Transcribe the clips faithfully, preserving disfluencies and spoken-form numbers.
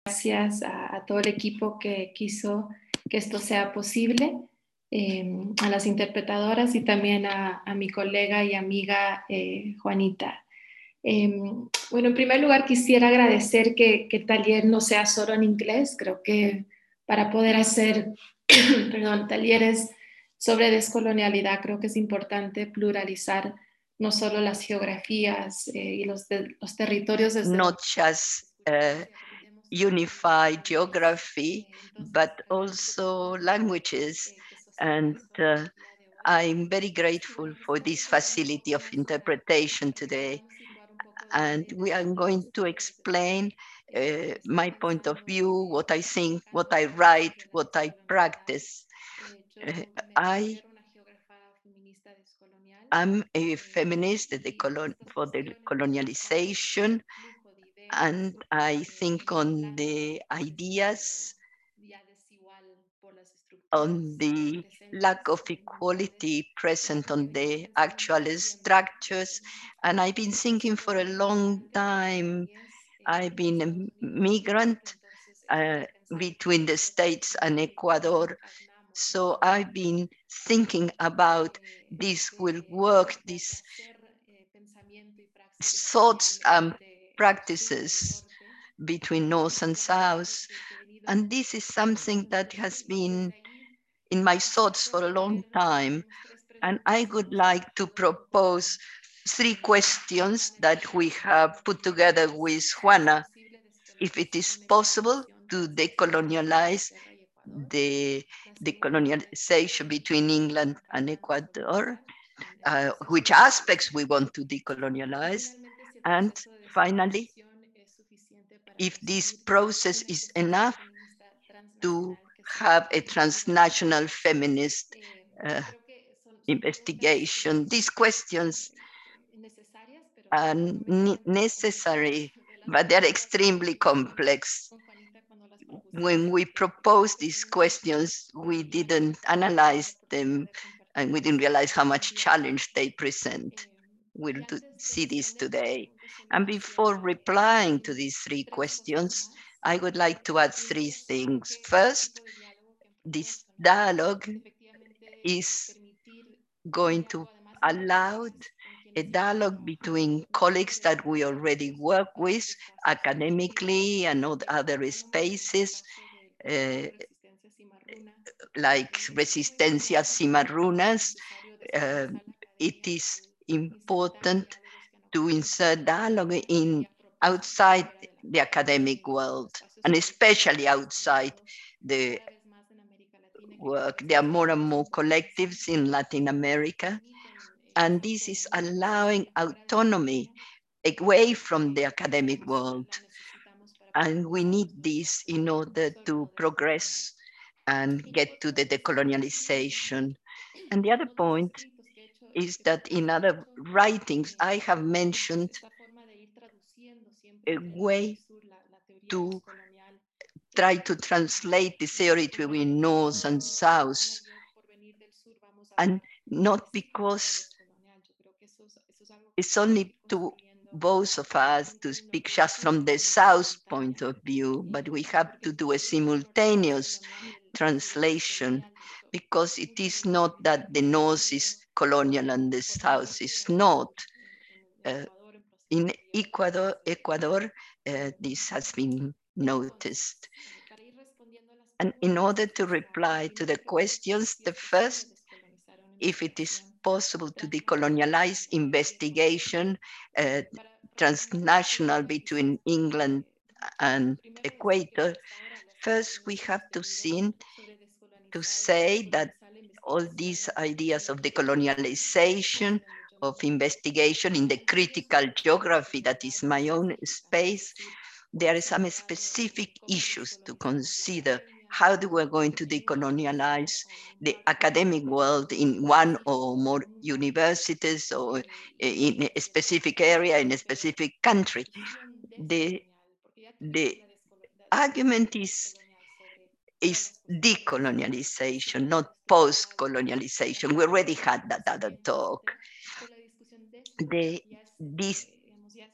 Gracias a, a todo el equipo que quiso que esto sea posible, eh, a las interpretadoras y también a, a mi colega y amiga eh, Juanita. Eh, bueno, en primer lugar quisiera agradecer que, que el taller no sea solo en inglés. Creo que para poder hacer perdón, talleres sobre descolonialidad creo que es importante pluralizar no solo las geografías eh, y los, de, los territorios desde not just uh, unified geography, but also languages. And uh, I'm very grateful for this facility of interpretation today. And we are going to explain uh, my point of view, what I think, what I write, what I practice. Uh, I am a feminist the colon for the colonialization, and I think on the ideas, on the lack of equality present on the actual structures. And I've been thinking for a long time. I've been a migrant uh, between the States and Ecuador. So I've been thinking about this will work, these thoughts and practices between North and South. And this is something that has been in my thoughts for a long time. And I would like to propose three questions that we have put together with Juana. If it is possible to decolonialize the decolonialization between England and Ecuador, uh, which aspects we want to decolonialize, and finally, if this process is enough to have a transnational feminist uh, investigation. These questions are necessary, but they're extremely complex. When we proposed these questions, we didn't analyze them and we didn't realize how much challenge they present. We'll do, see this today. And before replying to these three questions, I would like to add three things. First, this dialogue is going to allow a dialogue between colleagues that we already work with academically and other spaces, uh, like Resistencia Cimarronas. Uh, it is important to insert dialogue in outside the academic world, and especially outside the work. There are more and more collectives in Latin America, and this is allowing autonomy away from the academic world. And we need this in order to progress and get to the decolonialization. And the other point is that in other writings, I have mentioned a way to try to translate the theory between North and South, and not because it's only to both of us to speak just from the South point of view, but we have to do a simultaneous translation, because it is not that the North is colonial and the South is not. Uh, in Ecuador, Ecuador uh, this has been noticed. And in order to reply to the questions, the first, if it is possible to decolonialize investigation uh, transnational between England and Equator, first we have to see, to say that all these ideas of decolonialization, of investigation in the critical geography that is my own space, there are some specific issues to consider. How do we going to decolonialize the academic world in one or more universities or in a specific area, in a specific country? The, the argument is, is decolonialization, not post-colonialization. We already had that other talk. The, this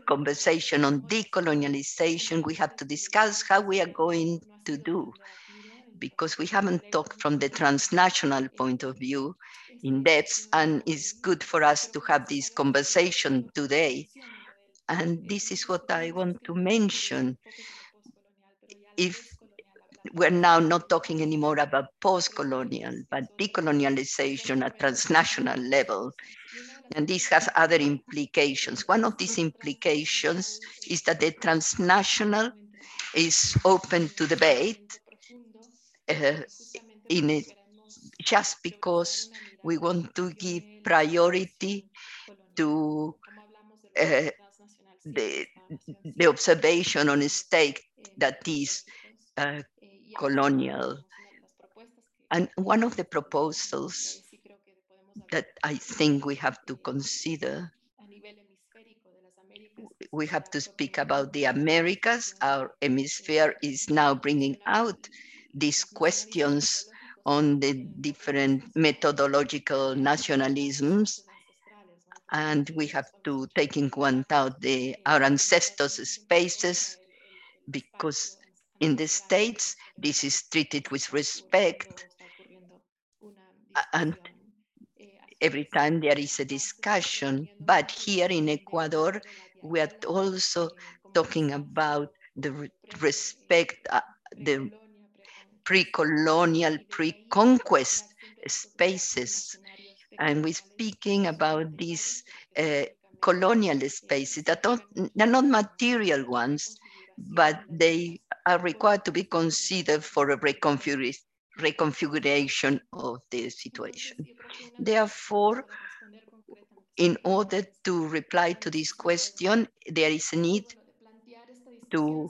conversation on decolonialization, we have to discuss how we are going to do, because we haven't talked from the transnational point of view in depth, and it's good for us to have this conversation today. And this is what I want to mention. If we're now not talking anymore about post-colonial, but decolonialization at transnational level, and this has other implications. One of these implications is that the transnational is open to debate uh, in it, just because we want to give priority to uh, the, the observation on a state that is uh, colonial. And one of the proposals that I think we have to consider, we have to speak about the Americas. Our hemisphere is now bringing out these questions on the different methodological nationalisms, and we have to take into account the, our ancestors' spaces, because in the States, this is treated with respect, and every time there is a discussion. But here in Ecuador, we are also talking about the re respect, uh, the pre-colonial, pre-conquest spaces. And we're speaking about these uh, colonial spaces that don't, they're not material ones, but they are required to be considered for a reconfiguration reconfiguration of the situation. Therefore, in order to reply to this question, there is a need to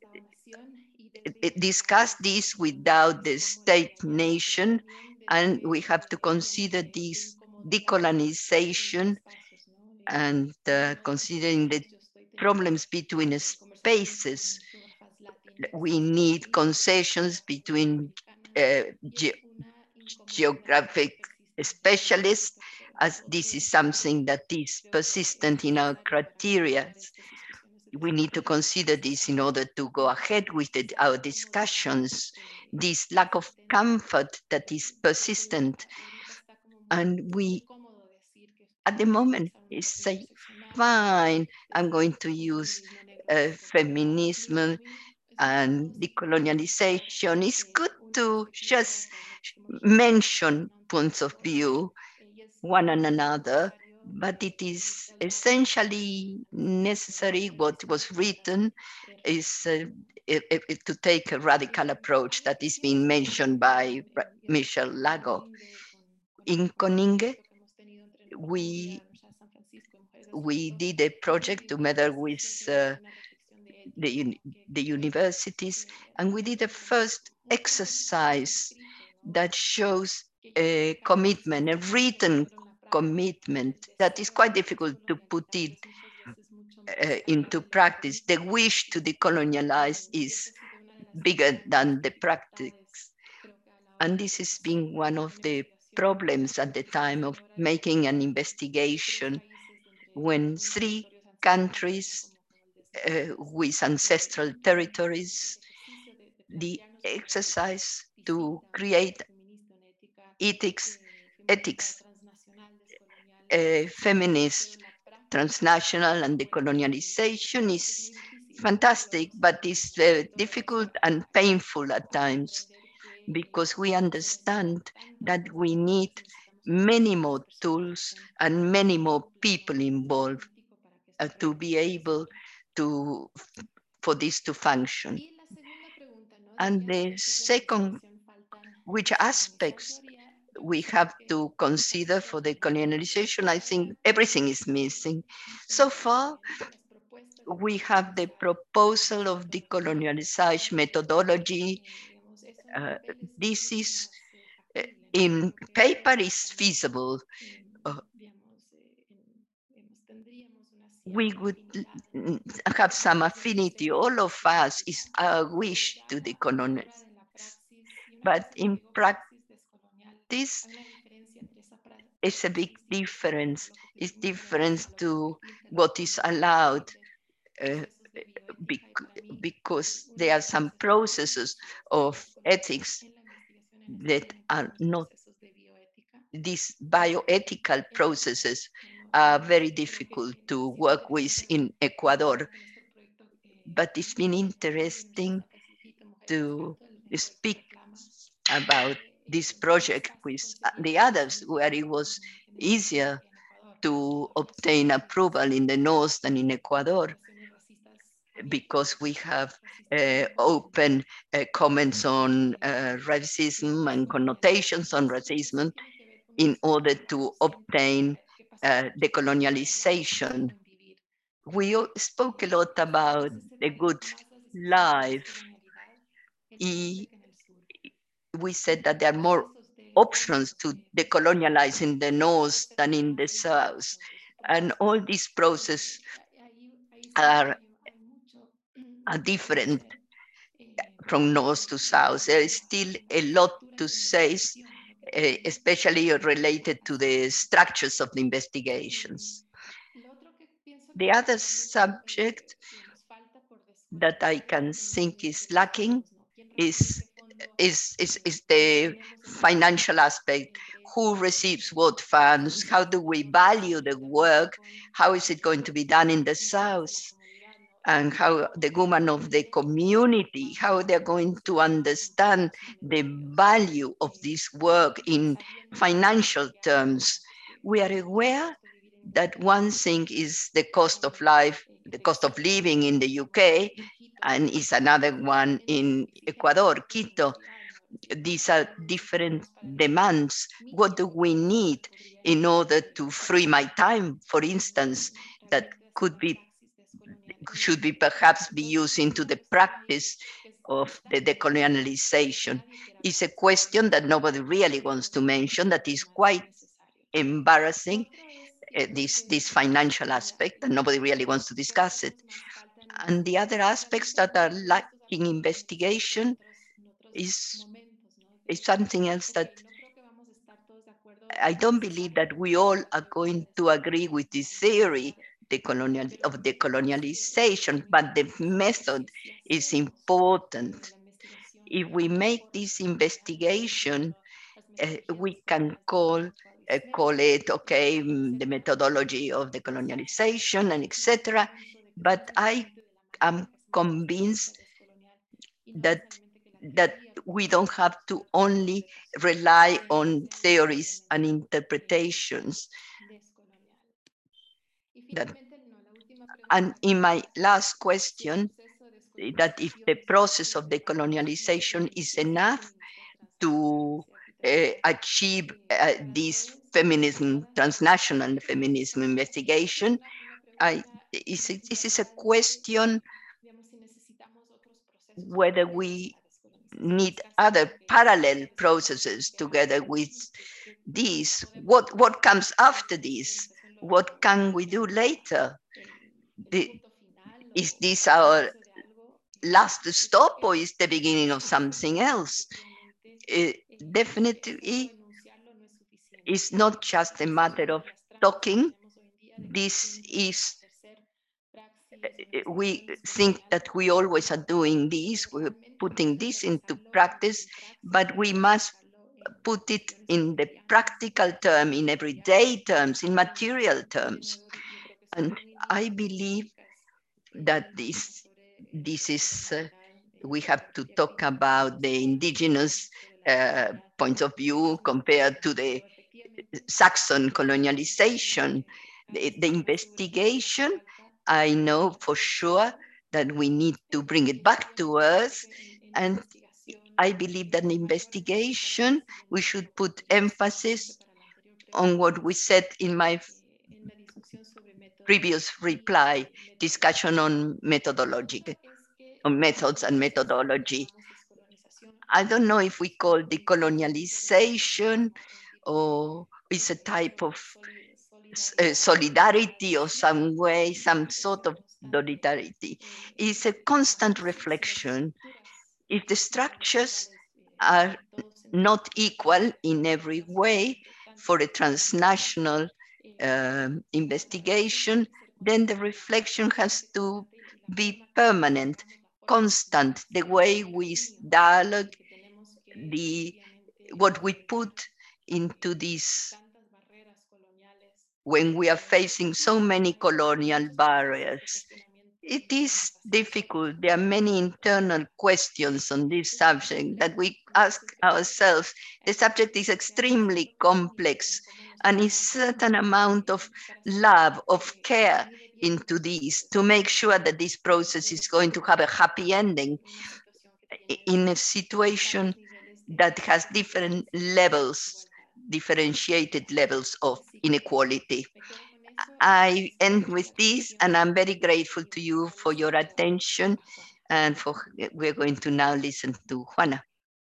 discuss this without the state nation, and we have to consider this decolonization and uh, considering the problems between spaces. We need concessions between uh, ge geographic specialists, as this is something that is persistent in our criteria. We need to consider this in order to go ahead with the, our discussions. This lack of comfort that is persistent, and we, at the moment, is say, fine, I'm going to use uh, feminism and decolonialization. It's good to just mention points of view, one and another, but it is essentially necessary. What was written is uh, it, it, to take a radical approach that is being mentioned by Michel Lago. In Coningue, we, we did a project together with uh, the, the universities, and we did a first exercise that shows a commitment, a written commitment that is quite difficult to put it uh, into practice. The wish to decolonialize is bigger than the practice. And this has been one of the problems at the time of making an investigation, when three countries uh, with ancestral territories, the exercise to create ethics, ethics, uh, feminist, transnational, and decolonialization is fantastic, but it's uh, difficult and painful at times, because we understand that we need many more tools and many more people involved uh, to be able to, for this to function. And the second, which aspects we have to consider for the colonialization, I think everything is missing. So far, we have the proposal of decolonialization methodology. Uh, this is, uh, in paper, is feasible. Uh, we would have some affinity. All of us is our wish to decolonize. But in practice, it's a big difference. It's different to what is allowed. uh, because there are some processes of ethics that are not, these bioethical processes are very difficult to work with in Ecuador. But it's been interesting to speak about this project with the others, where it was easier to obtain approval in the north than in Ecuador, because we have uh, open uh, comments on uh, racism and connotations on racism in order to obtain uh, decolonialization. We spoke a lot about the good life. We said that there are more options to decolonialize in the north than in the south. And all these processes are, are different from north to south. There is still a lot to say, especially related to the structures of the investigations. The other subject that I can think is lacking is, is, is, is the financial aspect. Who receives what funds? How do we value the work? How is it going to be done in the South? And how the women of the community, how they're going to understand the value of this work in financial terms. We are aware that one thing is the cost of life, the cost of living in the U K, and is another one in Ecuador, Quito. These are different demands. What do we need in order to free my time, for instance, that could be, should be perhaps be used into the practice of the decolonialization? Is a question that nobody really wants to mention, that is quite embarrassing, uh, this, this financial aspect, and nobody really wants to discuss it. And the other aspects that are lacking investigation is, is something else that I don't believe that we all are going to agree with this theory decolonial, of decolonialization, but the method is important. If we make this investigation, uh, we can call uh, call it, okay, the methodology of decolonialization and et cetera. But I am convinced that that we don't have to only rely on theories and interpretations. That, and in my last question, that if the process of decolonialization is enough to uh, achieve uh, this feminism, transnational feminism investigation, I, is, this is a question whether we need other parallel processes together with this. What, what comes after this? What can we do later? The, is this our last stop, or is the beginning of something else? It definitely is not just a matter of talking. This is, we think that we always are doing this, we're putting this into practice, but we must put it in the practical term, in everyday terms, in material terms. And I believe that this, this is, uh, we have to talk about the indigenous uh, point of view compared to the Saxon colonialization. The, the investigation, I know for sure that we need to bring it back to Earth. And I believe that in investigation, we should put emphasis on what we said in my previous reply, discussion on methodology, on methods and methodology. I don't know if we call decolonialization or it's a type of uh, solidarity or some way, some sort of solidarity. It's a constant reflection. If the structures are not equal in every way for a transnational um, investigation, then the reflection has to be permanent, constant, the way we dialogue, the what we put into this when we are facing so many colonial barriers. It is difficult. There are many internal questions on this subject that we ask ourselves. The subject is extremely complex, and a certain amount of love, of care into this to make sure that this process is going to have a happy ending in a situation that has different levels, differentiated levels of inequality. I end with this, and I'm very grateful to you for your attention. And for we're going to now listen to Juana.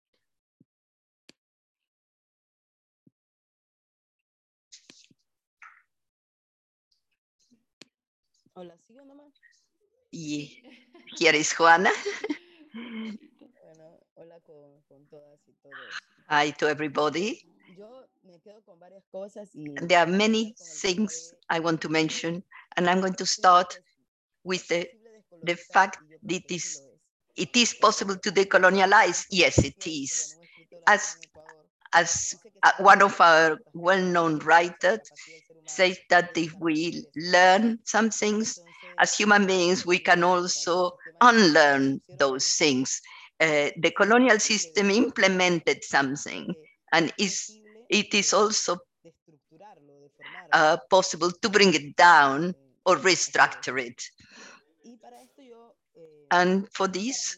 Hola, ¿sigo nomás? Yeah. Here is Juana. Bueno, hola con, con todas y todos. Hi to everybody. Yo me quedo con varias cosas y There are many things I want to mention, and I'm going to start with the, the fact that it is, it is possible to decolonialize. Yes, it is. As, as uh, one of our well-known writers says that if we learn some things as human beings, we can also unlearn those things. Uh, the colonial system implemented something, and is, it is also uh, possible to bring it down or restructure it. And for this,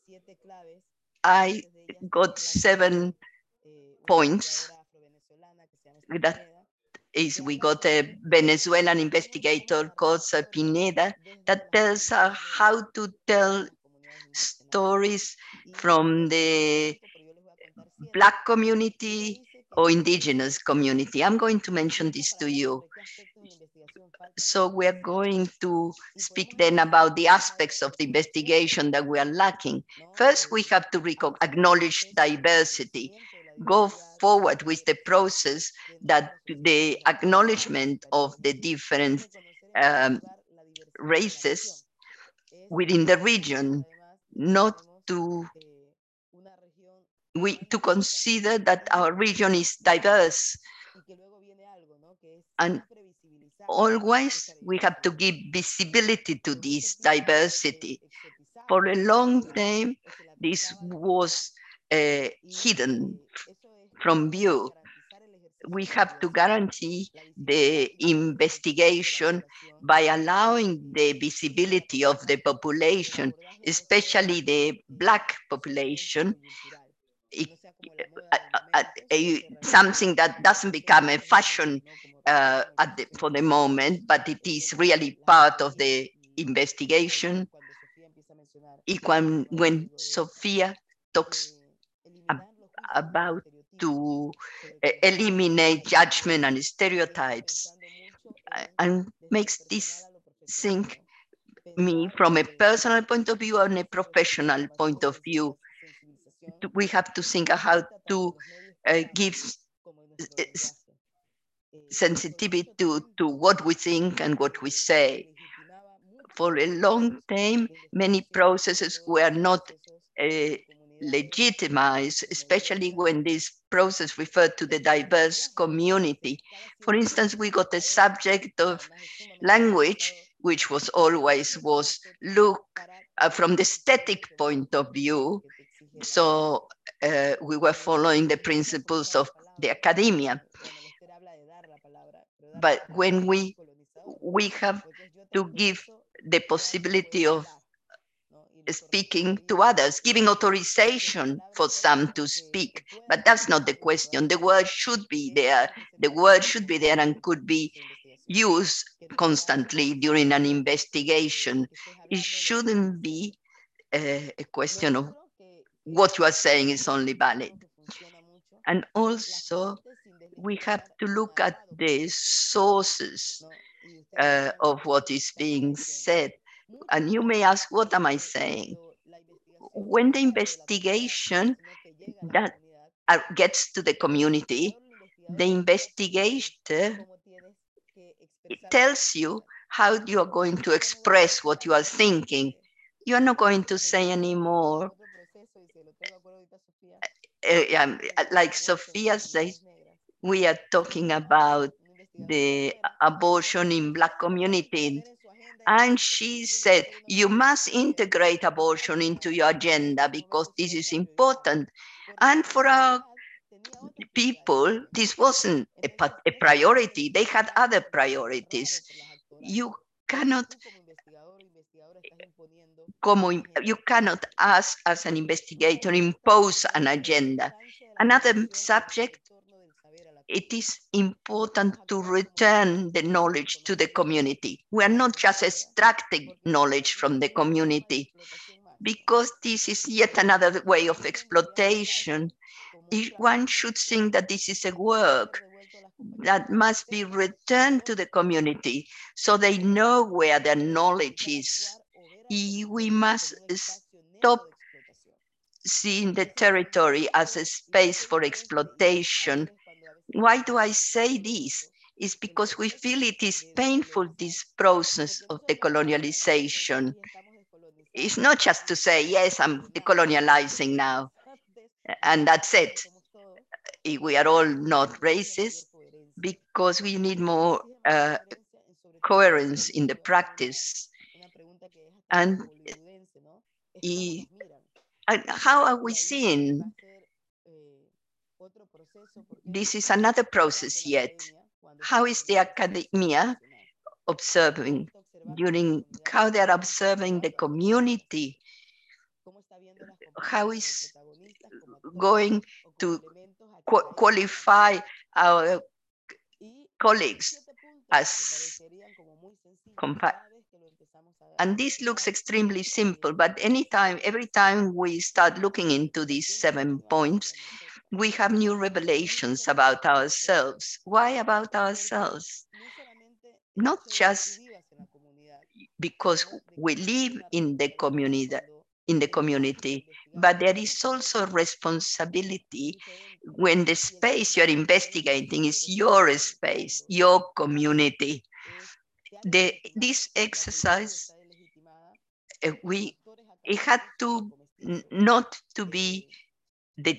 I got seven points. That is, we got a Venezuelan investigator called Pineda that tells us how to tell stories from the Black community or indigenous community. I'm going to mention this to you. So we're going to speak then about the aspects of the investigation that we are lacking. First, we have to acknowledge diversity, go forward with the process that the acknowledgement of the different um, races within the region, not to we to consider that our region is diverse, and always we have to give visibility to this diversity. For a long time, this was uh, hidden from view. We have to guarantee the investigation by allowing the visibility of the population, especially the Black population, it, uh, uh, uh, something that doesn't become a fashion uh, at the, for the moment, but it is really part of the investigation. When, when Sophia talks ab about to uh, eliminate judgment and stereotypes, uh, and makes this think me from a personal point of view and a professional point of view. We have to think how to uh, give sensitivity to, to what we think and what we say. For a long time, many processes were not uh, legitimized, especially when this process referred to the diverse community. For instance, we got the subject of language, which was always was looked uh, from the aesthetic point of view. So uh, we were following the principles of the academia. But when we, we have to give the possibility of speaking to others, giving authorization for some to speak. But that's not the question. The word should be there. The word should be there and could be used constantly during an investigation. It shouldn't be a, a question of what you are saying is only valid. And also, we have to look at the sources uh, of what is being said. And you may ask, what am I saying? When the investigation that uh, gets to the community, the investigator it tells you how you are going to express what you are thinking. You are not going to say anymore, uh, um, like Sophia says, we are talking about the abortion in Black community. And she said, you must integrate abortion into your agenda because this is important. And for our people, this wasn't a, a priority. They had other priorities. You cannot, como, you cannot ask as an investigator impose an agenda. Another subject, it is important to return the knowledge to the community. We are not just extracting knowledge from the community, because this is yet another way of exploitation. One should think that this is a work that must be returned to the community so they know where their knowledge is. We must stop seeing the territory as a space for exploitation. Why do I say this? It's because we feel it is painful, this process of decolonialization. It's not just to say, yes, I'm decolonializing now, and that's it. We are all not racist, because we need more uh, coherence in the practice. And, and how are we seeing? This is another process yet. How is the academia observing during, how they are observing the community? How is going to qu qualify our colleagues as compa and this looks extremely simple, but anytime, every time we start looking into these seven points, we have new revelations about ourselves. Why about ourselves? Not just because we live in the community, in the community, but there is also responsibility when the space you're investigating is your space, your community. The, this exercise, uh, we, it had to not to be the,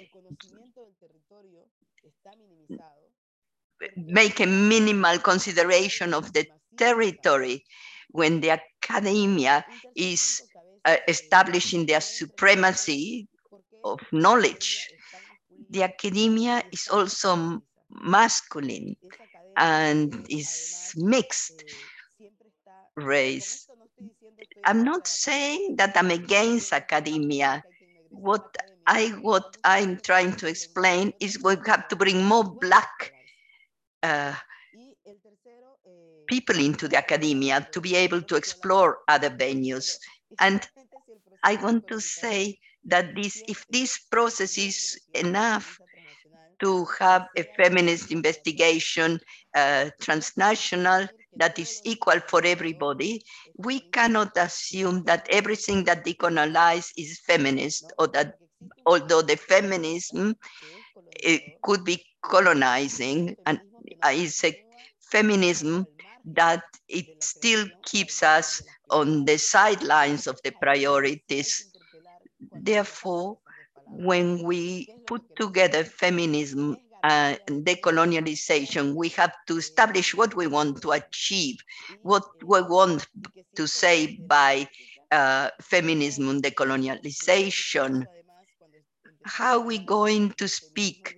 make a minimal consideration of the territory when the academia is uh, establishing their supremacy of knowledge. The academia is also masculine and is mixed race. I'm not saying that I'm against academia. What I what I'm trying to explain is we have to bring more Black uh, people into the academia to be able to explore other venues. And I want to say that this, if this process is enough to have a feminist investigation, uh, transnational, that is equal for everybody, we cannot assume that everything that decolonizes is feminist, or that although the feminism it could be colonizing, and is a feminism that it still keeps us on the sidelines of the priorities. Therefore, when we put together feminism and decolonialization, we have to establish what we want to achieve, what we want to say by uh, feminism and decolonialization. How are we going to speak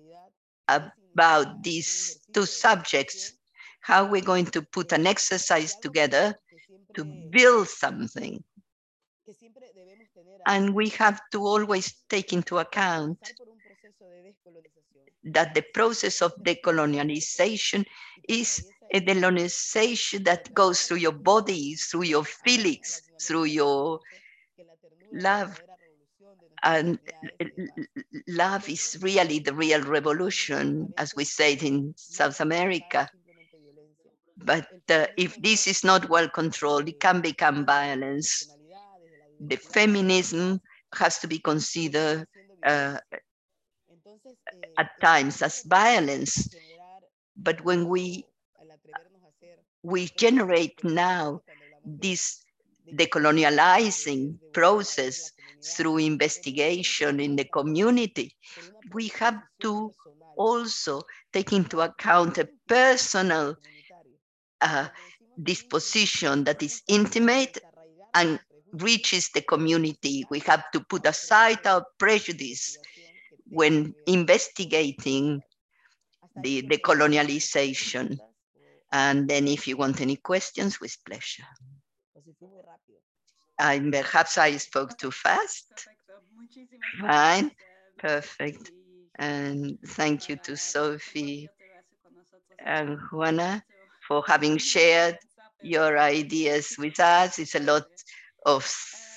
about these two subjects? How are we going to put an exercise together to build something? And we have to always take into account that the process of decolonialization is a decolonization that goes through your body, through your feelings, through your love. And love is really the real revolution, as we said in South America. But uh, if this is not well controlled, it can become violence. The feminism has to be considered uh, at times as violence. But when we we generate now this decolonializing process through investigation in the community, we have to also take into account a personal uh, disposition that is intimate and reaches the community. We have to put aside our prejudice when investigating the, the colonialization. And then if you want any questions, with pleasure. I, perhaps I spoke too fast. Fine, perfect. And thank you to Sophie and Juana for having shared your ideas with us. It's a lot of